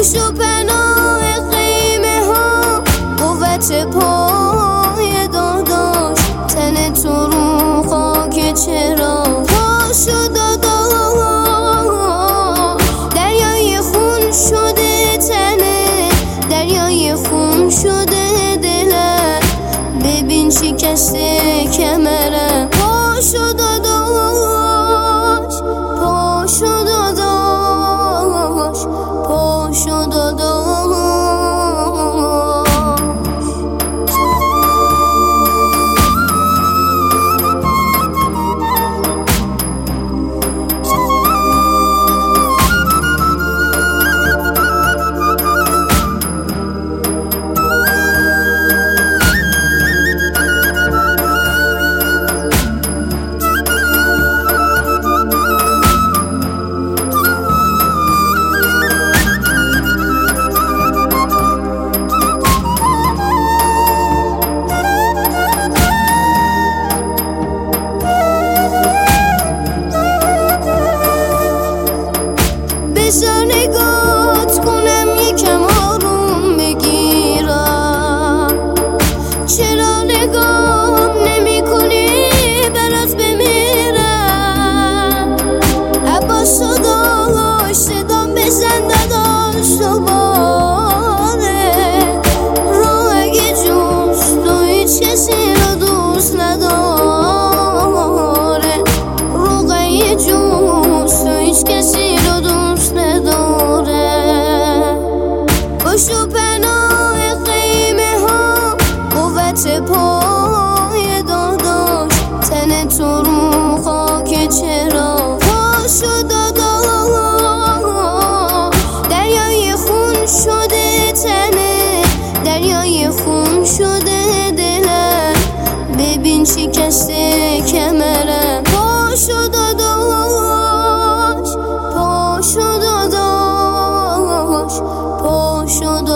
خوش و پناه خیمه ها، قوت پای داداش، تن تو رو خاک چرا پاش و داداش. دریای خون شده تنه، دریای خون شده دلم، ببین شکسته کمرم، پاش و داداش، پاش و داداش، پاش و داداش. بذار نگات کنم یکم آروم بگیرم، چرا نگام نمی کنی برات بمیرم. عباس داداش صدام بزن داداش دوباره، رو اگه جوست تو هیچ کسی رو دوست نداره، رو اگه جوست تو هیچ کسی رو دوست نداره. خوش و پناه خیمه ها، قوت پای داداش، تن تو رو خاک چرا پاش و داداش. دریای خون شده تنه، دریای خون شده دلم، ببین شکسته کمرم، پاش و داداش، پاش و داداش، پاش و داداش.